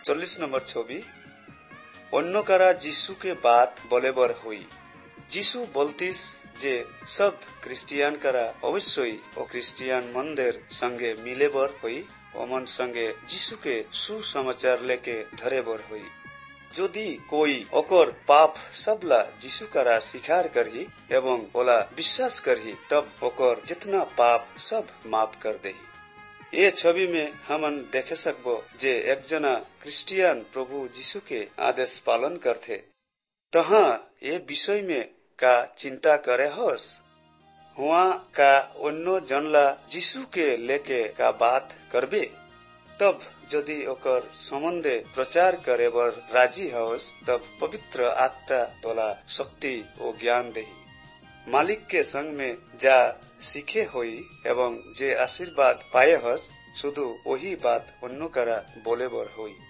40 number छवि। अन्य करा जीसु के बात बोले बर हुई। जीसु बोलतीस जे सब क्रिस्टियन करा अवश्य ओ क्रिस्टियन मंदिर संगे मिले बर हुई। ओमन संगे जीसु के सुसमाचार लेके धरे बर हुई। यदि कोई ओकर पाप सबला जीसु करा स्वीकार करही एवं ओला विश्वास करही तब ओकर जितना पाप सब माफ कर देही। ये छवि में हमन देखे सकबो जे एक जना क्रिस्टियन प्रभु जीसु के आदेश पालन करथे। तहाँ ये विषय में का चिंता करे होस। हुआ का अन्य जनला जीसु के लेके का बात करबे। तब यदि ओकर संबंधे प्रचार करे बर राजी होस तब पवित्र आत्मा तोला शक्ति और ज्ञान देही। मालिक के संग में जा सीखे होई एवं जे आशीर्वाद पाए होस शुद्ध वही बात अन्य करा बोले बर होई।